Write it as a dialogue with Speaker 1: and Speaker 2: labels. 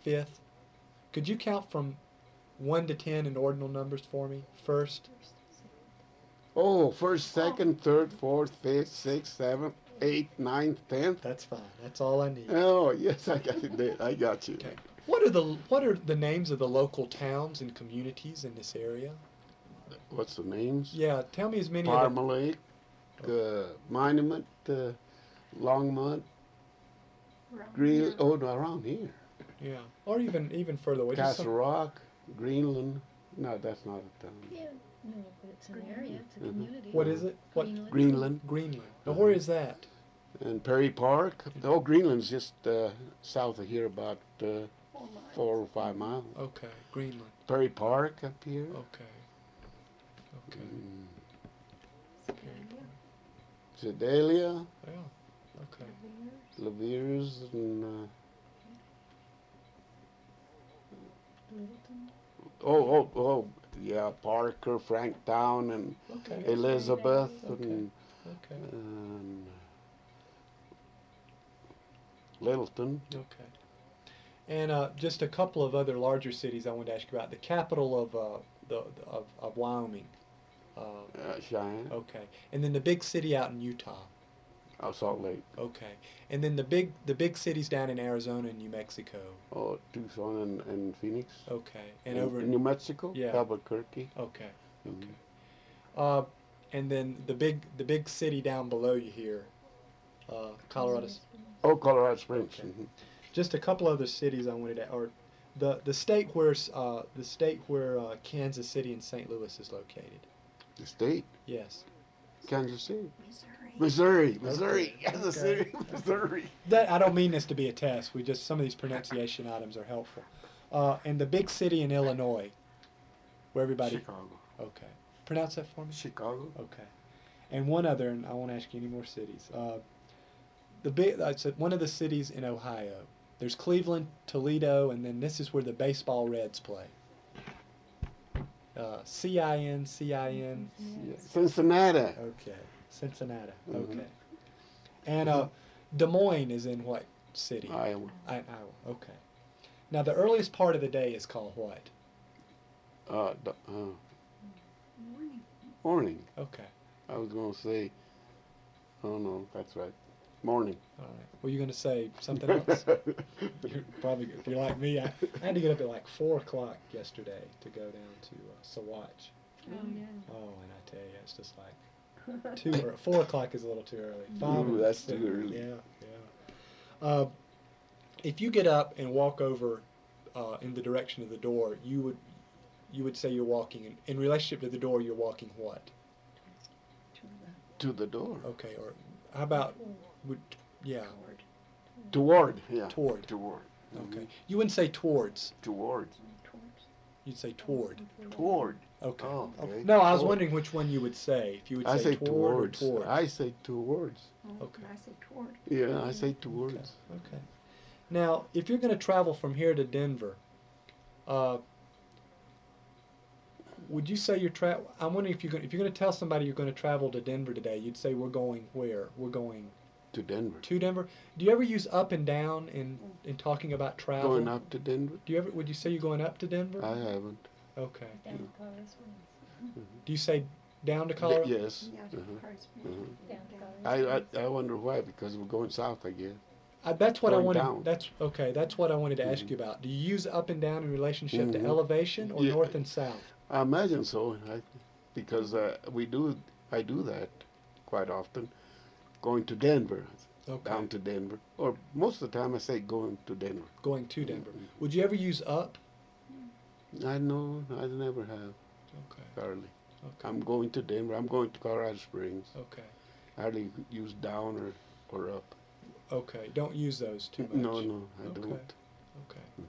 Speaker 1: fifth. Could you count from 1 to 10 in ordinal numbers for me? First.
Speaker 2: Oh, first, second, third, fourth, fifth, sixth, seventh, eighth, ninth, 10th.
Speaker 1: That's fine. That's all I need.
Speaker 2: Oh, yes, I got it. I got you.
Speaker 1: Okay. What are the names of the local towns and communities in this area?
Speaker 2: What's the names?
Speaker 1: Yeah, tell me as many
Speaker 2: Parmalee, Monument, Longmont, Green. Oh, no, around here.
Speaker 1: Yeah, or even further away.
Speaker 2: Castle Rock, Greenland. No, that's not a town.
Speaker 3: Yeah, no, but it's an area, it's a community.
Speaker 1: What is it? What?
Speaker 2: Greenland.
Speaker 1: Greenland. Now, where is that?
Speaker 2: And Perry Park. Oh, Greenland's just south of here, about 4 or 5 miles.
Speaker 1: Okay, Greenland.
Speaker 2: Perry Park up here.
Speaker 1: Okay. Okay.
Speaker 2: Sedalia,
Speaker 1: Yeah. Okay.
Speaker 2: Leviers, and yeah, Parker, Franktown, and
Speaker 1: Okay.
Speaker 2: Elizabeth,
Speaker 1: Okay.
Speaker 2: and
Speaker 1: Okay.
Speaker 2: Littleton.
Speaker 1: Okay. And just a couple of other larger cities I wanted to ask you about. The capital of Wyoming.
Speaker 2: Cheyenne.
Speaker 1: Okay. And then the big city out in Utah.
Speaker 2: Salt Lake.
Speaker 1: Okay. And then the big cities down in Arizona and New Mexico.
Speaker 2: Oh, Tucson and Phoenix.
Speaker 1: Okay. And over
Speaker 2: in New Mexico.
Speaker 1: Yeah.
Speaker 2: Albuquerque.
Speaker 1: Okay.
Speaker 2: Mhm.
Speaker 1: Okay. And then the big city down below you here, Colorado.
Speaker 2: Oh, Colorado Springs.
Speaker 1: Okay.
Speaker 2: Mhm.
Speaker 1: Just a couple other cities I wanted to, or the state where Kansas City and St. Louis is located.
Speaker 2: The state.
Speaker 1: Yes.
Speaker 2: Kansas City.
Speaker 3: Missouri.
Speaker 2: Missouri.
Speaker 1: Okay.
Speaker 2: Kansas
Speaker 1: Okay.
Speaker 2: City, Missouri.
Speaker 1: That I don't mean this to be a test. Some of these pronunciation items are helpful. And the big city in Illinois, where everybody.
Speaker 2: Chicago.
Speaker 1: Okay. Pronounce that for me.
Speaker 2: Chicago.
Speaker 1: Okay. And one other, and I won't ask you any more cities. One of the cities in Ohio. There's Cleveland, Toledo, and then this is where the baseball Reds play. CIN.
Speaker 2: Cincinnati.
Speaker 1: Okay. Cincinnati.
Speaker 2: Mhm.
Speaker 1: Okay. And Des Moines is in what city?
Speaker 2: Iowa.
Speaker 1: Iowa. Okay. Now the earliest part of the day is called what?
Speaker 2: Morning.
Speaker 1: Okay.
Speaker 2: I was going to say, oh no, that's right. Morning.
Speaker 1: All right. Were you going to say something else? You're probably, if you're like me, I had to get up at like 4 o'clock yesterday to go down to Saguache.
Speaker 3: Oh, yeah.
Speaker 1: Oh, and I tell you, it's just like 4 o'clock is a little too early. 5
Speaker 2: Ooh, that's
Speaker 1: six,
Speaker 2: too early.
Speaker 1: Yeah. If you get up and walk over in the direction of the door, you would say you're walking in relationship to the door. You're walking what?
Speaker 2: To the door.
Speaker 1: Okay. Or how about yeah.
Speaker 2: Toward. Yeah.
Speaker 1: Toward.
Speaker 2: Toward.
Speaker 1: Okay.
Speaker 2: Mhm.
Speaker 1: You wouldn't say towards.
Speaker 2: Towards.
Speaker 1: You'd say toward.
Speaker 2: Toward.
Speaker 1: Okay.
Speaker 2: Oh, okay.
Speaker 1: No, I was
Speaker 2: Toward.
Speaker 1: wondering which one you would say. If you would
Speaker 2: I say
Speaker 1: toward
Speaker 2: towards.
Speaker 1: or towards.
Speaker 2: I say towards.
Speaker 1: Okay.
Speaker 3: I say toward.
Speaker 2: Yeah, I say towards.
Speaker 1: Okay. Now, if you're going to travel from here to Denver, would you say I'm wondering if you're going to tell somebody you're going to travel to Denver today, you'd say we're going where? We're going
Speaker 2: To Denver.
Speaker 1: to Denver. Do you ever use up and down in talking about travel?
Speaker 2: Going up to Denver?
Speaker 1: Would you say you're going up to Denver?
Speaker 2: I haven't.
Speaker 1: Okay.
Speaker 3: Down to Colorado Springs.
Speaker 1: Do you say down to Colorado?
Speaker 2: Yes.
Speaker 3: Yeah,
Speaker 2: Uh-huh.
Speaker 3: Colorado Springs.
Speaker 2: Mhm.
Speaker 3: Down to Colorado Springs.
Speaker 2: I wonder why, because we're going south again.
Speaker 1: That's what I
Speaker 2: Going
Speaker 1: wanted.
Speaker 2: down.
Speaker 1: That's what I wanted to ask
Speaker 2: Mhm.
Speaker 1: you about. Do you use up and down in relationship to
Speaker 2: Mhm.
Speaker 1: elevation or
Speaker 2: Yeah.
Speaker 1: north and south?
Speaker 2: I imagine so, because I do that quite often, going to Denver,
Speaker 1: Okay.
Speaker 2: down to Denver, or most of the time I say going to Denver.
Speaker 1: Going to Denver.
Speaker 2: Mhm.
Speaker 1: Would you ever use up?
Speaker 2: I know, I never have,
Speaker 1: Okay.
Speaker 2: hardly.
Speaker 1: Okay.
Speaker 2: I'm going to Denver, I'm going to Colorado Springs.
Speaker 1: Okay.
Speaker 2: I hardly use down or up.
Speaker 1: Okay. Don't use those too much.
Speaker 2: No, I
Speaker 1: Okay.
Speaker 2: don't.
Speaker 1: Okay.
Speaker 2: Mhm.